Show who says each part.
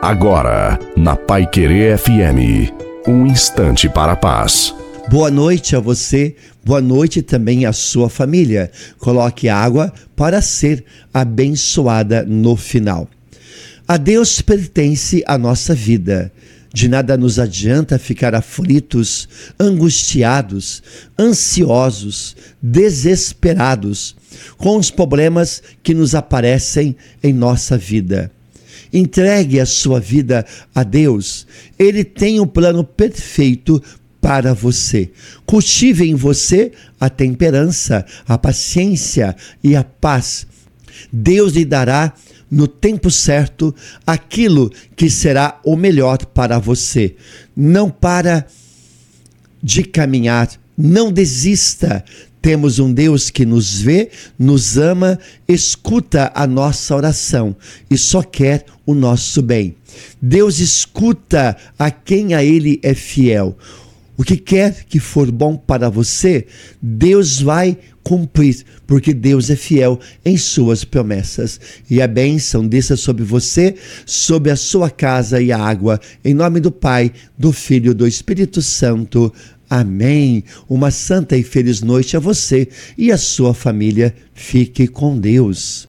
Speaker 1: Agora, na Paiquerê FM, um instante para a paz.
Speaker 2: Boa noite a você, boa noite também à sua família. Coloque água para ser abençoada no final. A Deus pertence a nossa vida. De nada nos adianta ficar aflitos, angustiados, ansiosos, desesperados com os problemas que nos aparecem em nossa vida. Entregue a sua vida a Deus. Ele tem um plano perfeito para você. Cultive em você a temperança, a paciência e a paz. Deus lhe dará no tempo certo aquilo que será o melhor para você. Não para de caminhar, não desista. Temos um Deus que nos vê, nos ama, escuta a nossa oração e só quer o nosso bem. Deus escuta a quem a Ele é fiel. O que quer que for bom para você, Deus vai cumprir, porque Deus é fiel em suas promessas. E a bênção desça sobre você, sobre a sua casa e a água, em nome do Pai, do Filho e do Espírito Santo. Amém. Uma santa e feliz noite a você e a sua família. Fique com Deus.